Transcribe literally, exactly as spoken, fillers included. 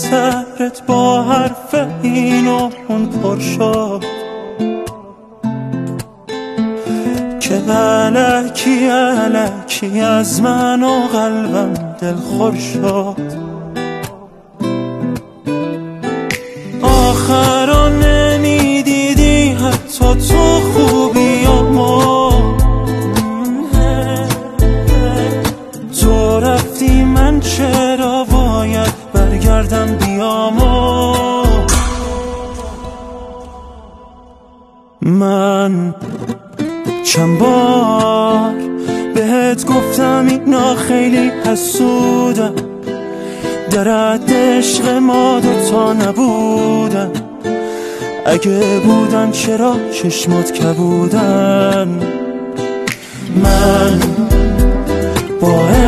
سرت با حرف این و اون پر شد که الکی الکی از من و قلبم دلخور شد. آخرا نمیدیدی حتی تو خوبی و ما، تو رفتی من چرا باید برگردم بیام و من چند بار بهت گفتم اینا خیلی حسودن، در حد عشق ما دوتا نبودن، اگه بودن چرا چشمات کبودن. من با